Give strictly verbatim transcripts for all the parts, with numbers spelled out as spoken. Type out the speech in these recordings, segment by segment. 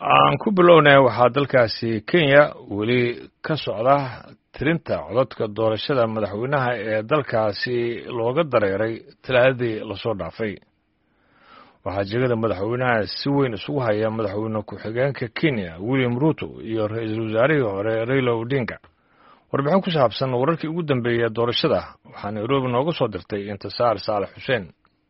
aan ku bilownay waxaa dalkaasi Kenya weli ka socda tirinta codadka doorashada madaxweynaha ee dalkaasi looga dareeray talaadadii la soo dhaafay. waxaa jegada madaxweynaha si weyn isugu haya madaxweyne ku-xigeenka Kenya William Ruto iyo ra'iisul wasaarihii hore Raila Odinga. warbixin ku saabsan wararkii ugu dambeeyay doorashada waxaa Nairobi nooga soo dirtay Intisaar Saalax Xuseen.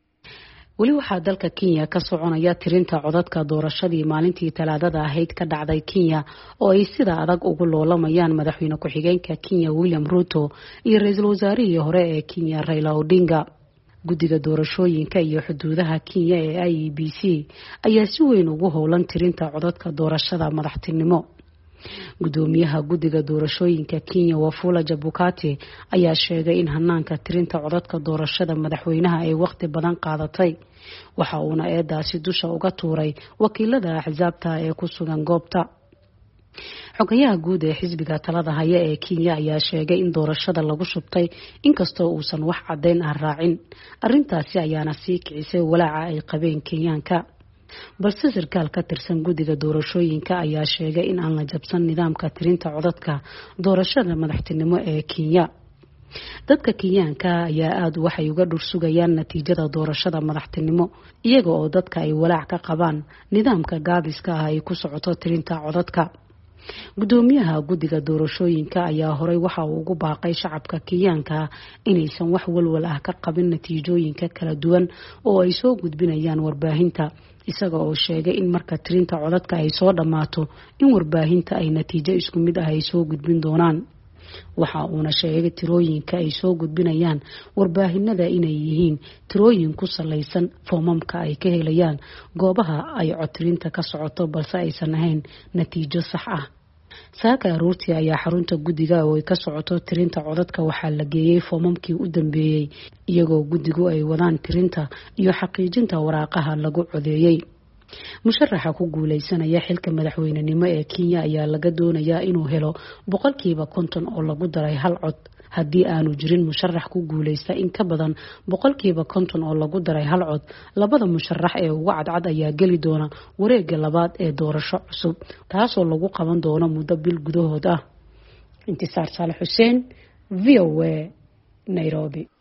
weli waxaa dalka Kenya ka soconaya tirinta codadka doorashadii maalintii talaadada ahayd ka dhacday Kenya oo ay sida adag ugu loolamayaan madaxweyne ku-xigeenka Kenya William Ruto iyo ra'iisul wasaarihii hore ee Kenya Raila Odinga. guddiga doorashooyinka iyo xuduudaha Kenya ee I E B C ayaa si weyn ugu howlan tirinta codadka doorashada madaxtinimo. gudoomiyaha guddiga doorashooyinka Kenya Wafula Chebukati ayaa sheegay in hanaanka tirinta codadka doorashada madaxweynaha ay waqti badan qaadatay, waxa uuna eedaasi dusha uga tuuray wakiilada axsaabta ee ku sugan goobta. xogayaha guud ee xisbiga talada haya ee Kenya ayaa sheegay in doorashada lagu shubtay inkastoo uusan wax cadeyn ah raacin. arrintaasi ayaana sii kicisay walaaca ay qabeen Kenyaanka. balse sarkaal ka tirsan guddiga doorashooyinka ayaa sheegay in aan la jabsan nidaamka tirinta codadka doorashada madaxtinimo ee Kenya. dadka Kenyaanka ayaa aad waxay uga dhursugayaan natiijada doorashada madaxtinimo, iyaga oo dadka ay walaac ka qabaan nidaamka gaabiska ah ay ku socoto tirinta codadka. gudoomiyaha guddiga doorashooyinka ayaa horey waxa uu ugu baaqay shacabka Kenyaanka inaysan wax walwal ah ka qabin natiijooyinka kala duwan oo ay soo gudbinayaan warbaahinta, isaga oo sheegay in marka tirinta codadka ay soo dhamaato in warbaahinta ay natiijo isku mid ah ay soo gudbin doonaan. waxa uuna sheegay tirooyinka ay soo gudbinayaan warbaahinada inay yihiin tirooyin ku salaysan foomamka ay ka helayaan goobaha ay codtirinta ka socoto, balse aysan ahayn natiijo sax ah. saaka aroortii ayaa xarunta guddiga oo ay ka socoto tirinta codadka waxaa la geeyay foomamkii u dambeeyay, iyagoo guddigu ay wadaan tirinta iyo xaqiijinta waraaqaha lagu codeeyay. musharaxa ku guuleysanaya xilka madaxweynenimo ee Kenya ayaa laga doonayaa inuu helo boqolkiiba konton oo lagu daray hal cod. haddii aanu jirin musharax ku guuleysta in ka badan boqolkiiba konton oo lagu daray hal cod, labada musharax ee ugu cadcad ayaa geli doona wareegga labaad ee doorasho cusub, taasoo lagu qaban doono muddo bil gudahood ah. Intisaar Saalax Xuseen, V O A, Nairobi.